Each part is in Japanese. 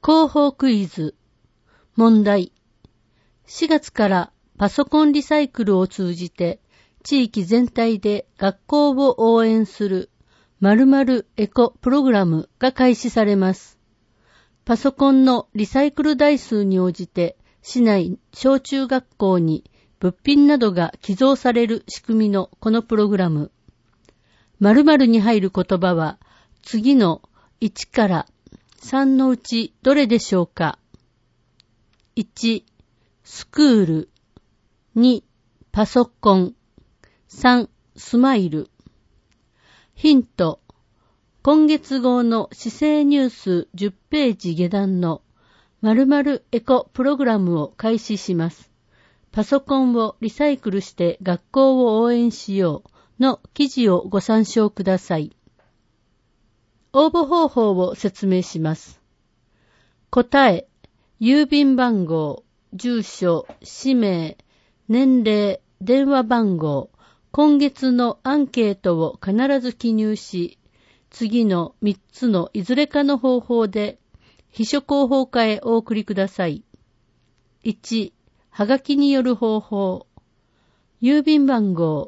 広報クイズ。問題。4月からパソコンリサイクルを通じて地域全体で学校を応援する〇〇エコプログラムが開始されます。パソコンのリサイクル台数に応じて市内小中学校に物品などが寄贈される仕組みのこのプログラム。〇〇に入る言葉は次の1から3のうちどれでしょうか。1、スクール。2、パソコン。3、スマイル。ヒント。今月号の市政ニュース10ページ下段の〇〇エコプログラムを開始します。パソコンをリサイクルして学校を応援しようの記事をご参照ください。応募方法を説明します。答え、郵便番号、住所、氏名、年齢、電話番号、今月のアンケートを必ず記入し、次の3つのいずれかの方法で秘書広報課へお送りください。1、はがきによる方法。郵便番号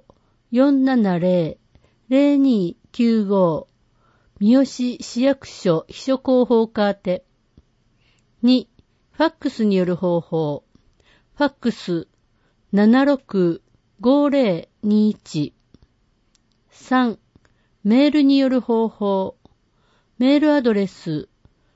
470-0295 三好市役所秘書広報課宛て。2、ファックスによる方法。ファックス 765021。3、メールによる方法。メールアドレス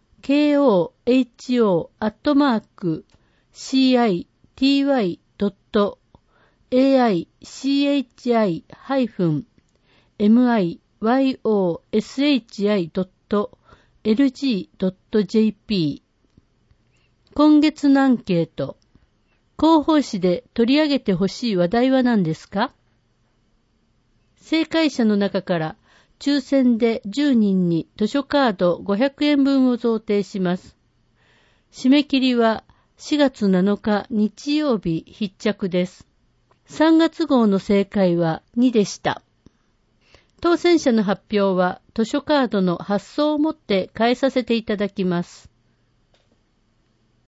koho.chi-tyi-myshi.lg.jp。 今月のアンケート。広報誌で取り上げてほしい話題は何ですか？正解者の中から抽選で10人に図書カード500円分を贈呈します。締め切りは4月7日日曜日必着です。3月号の正解は2でした。当選者の発表は図書カードの発送をもって返させていただきます。